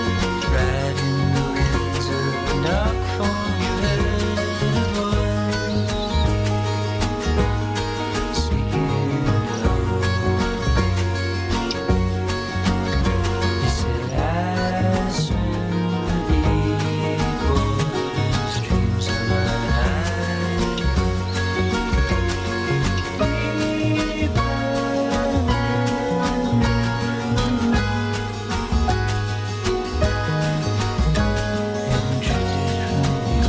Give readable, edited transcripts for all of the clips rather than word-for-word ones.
Riding the winds of a dark form, you heard a voice speaking low. He said, I swim with equals, streams of mine. And drifted from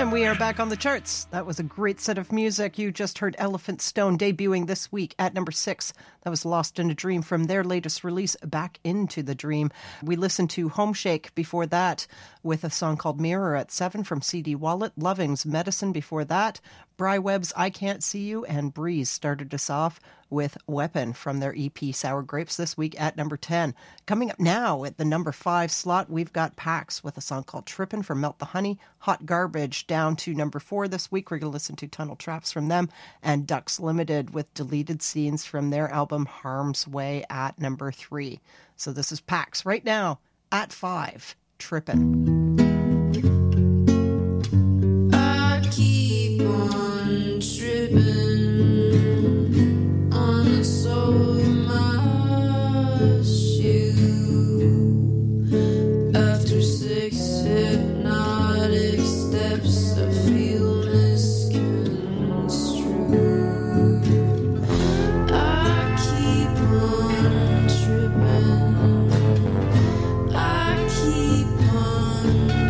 And we are back on the charts. That was a great set of music. You just heard Elephant Stone debuting this week at number 6. That was Lost in a Dream from their latest release, Back Into the Dream. We listened to Homeshake before that with a song called Mirror at 7 from CD Wallet. Loving's Medicine before that. Bry Webb's I Can't See You, and Breeze started us off with Weapon from their EP Sour Grapes this week at number 10. Coming up now at the number 5 slot, we've got Pax with a song called Trippin' from Melt the Honey. Hot Garbage down to number 4 this week. We're going to listen to Tunnel Traps from them, and Ducks Limited with Deleted Scenes from their album Harm's Way at number 3. So this is Pax right now at 5, Trippin'. Keep on tripping on the sole of my shoe. After 6 hypnotic steps, I feel misconstrued. I keep on tripping. I keep on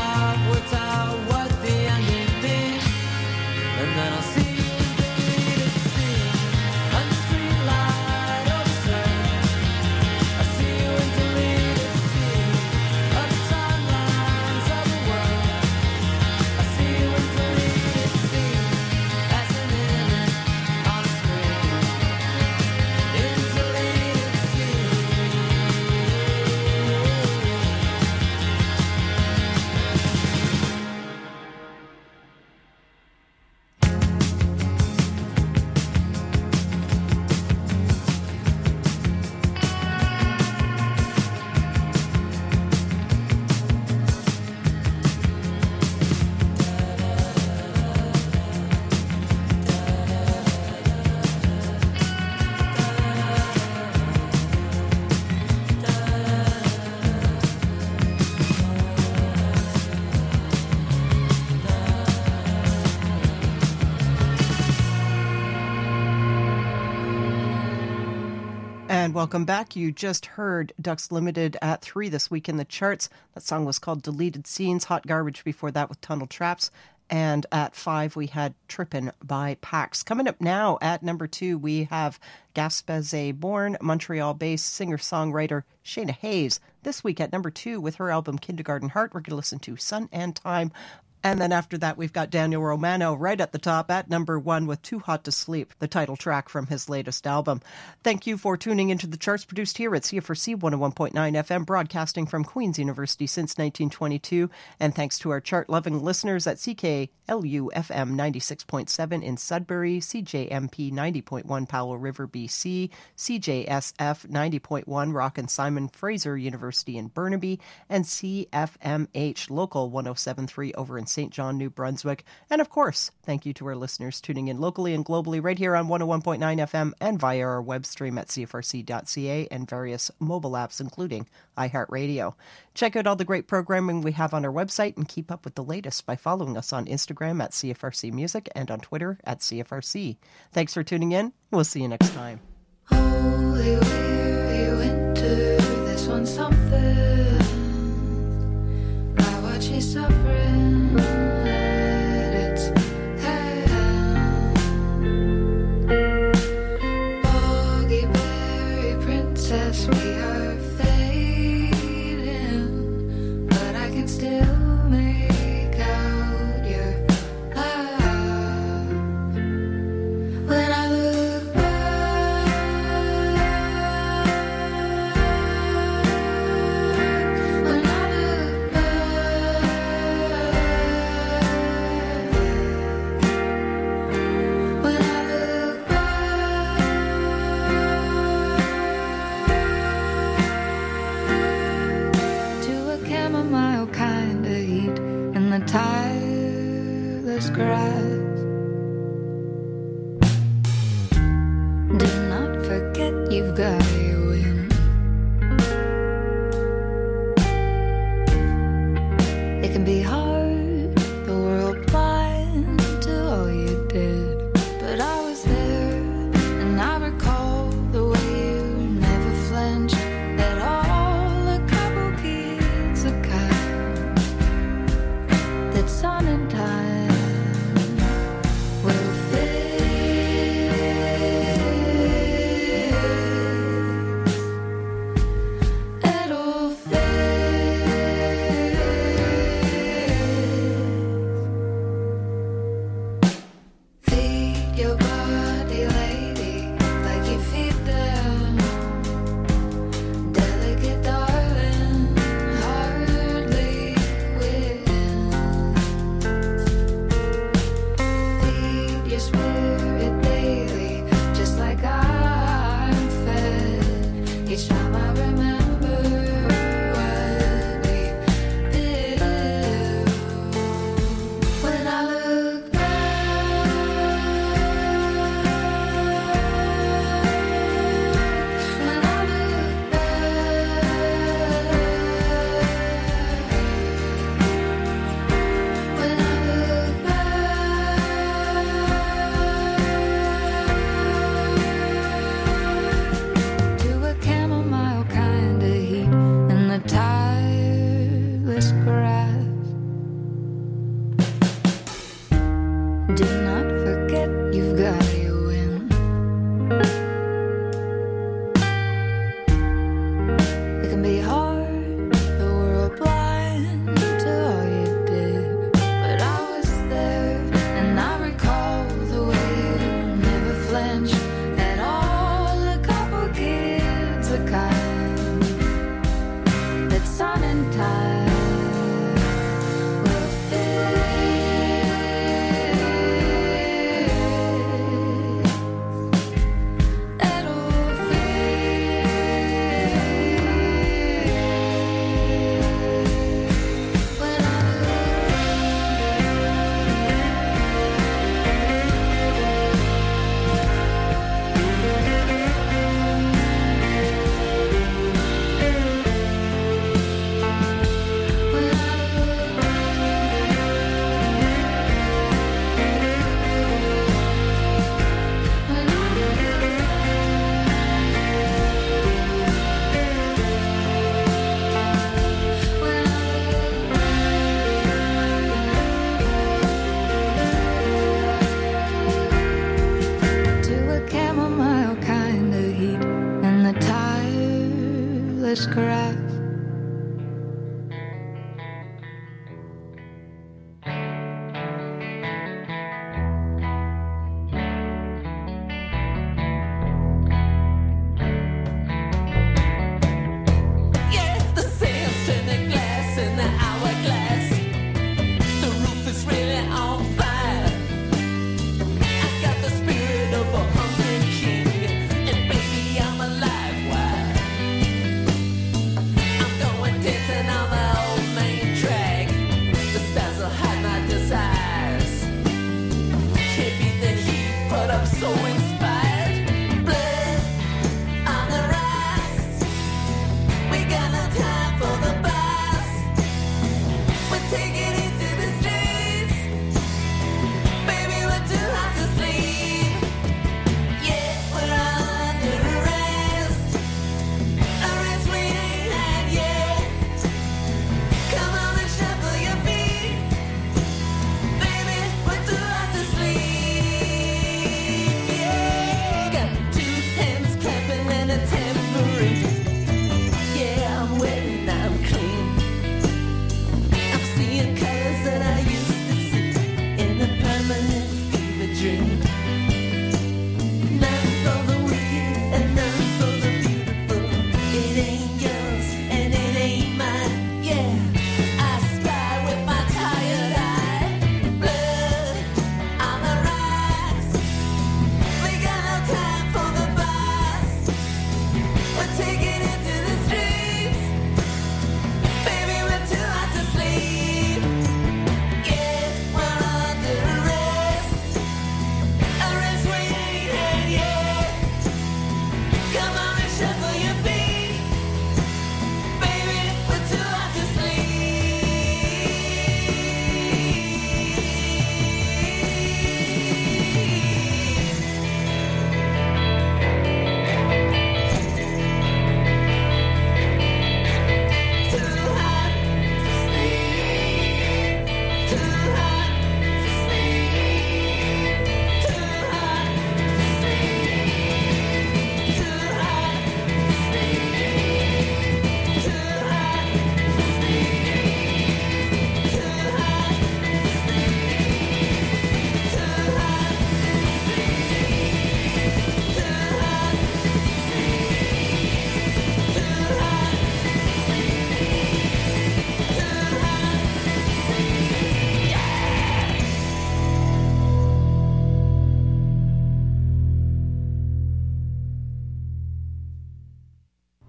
I've worked out what the end may be, and then I'll see you in deleted scenes under streetlight overturned. I see you in deleted scenes of the timelines of the world. I see you in deleted scenes as an image on a screen. In deleted scenes. And welcome back. You just heard Ducks Limited at 3 this week in the charts. That song was called Deleted Scenes. Hot Garbage before that with Tunnel Traps. And at 5, we had Trippin' by Pax. Coming up now at number 2, we have Gaspésie-born, Montreal-based singer-songwriter Shayna Hayes. This week at number 2 with her album Kindergarten Heart, we're going to listen to Sun and Time. And then after that, we've got Daniel Romano right at the top at number 1 with Too Hot to Sleep, the title track from his latest album. Thank you for tuning into the charts produced here at CFRC 101.9 FM, broadcasting from Queen's University since 1922. And thanks to our chart-loving listeners at CKLU FM 96.7 in Sudbury, CJMP 90.1 Powell River, BC, CJSF 90.1 Rock and Simon Fraser University in Burnaby, and CFMH Local 107.3 over in St. John, New Brunswick. And of course, thank you to our listeners tuning in locally and globally right here on 101.9 FM and via our web stream at cfrc.ca and various mobile apps, including iHeartRadio. Check out all the great programming we have on our website and keep up with the latest by following us on Instagram at CFRC Music and on Twitter at CFRC. Thanks for tuning in. We'll see you next time. Holy weary winter, this one's something. I watch you suffering at its hand. Boggy berry princess, we are fading, but I can still make out your laugh. When I look back, when I look back, when I look back to a chamomile kind of heat in the tireless grass. Do not forget you've got your win. It can be hard, the world blind to all you did. But I was there, and I recall the way you never flinched at all. A couple kids, a kind that sun and time will fade.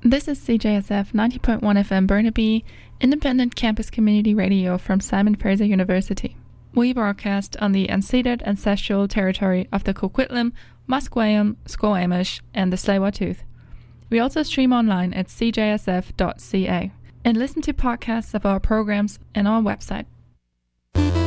This is CJSF 90.1 FM Burnaby, independent campus community radio from Simon Fraser University. We broadcast on the unceded ancestral territory of the Coquitlam, Musqueam, Squamish, and the Tsleil-Waututh. We also stream online at cjsf.ca and listen to podcasts of our programs on our website.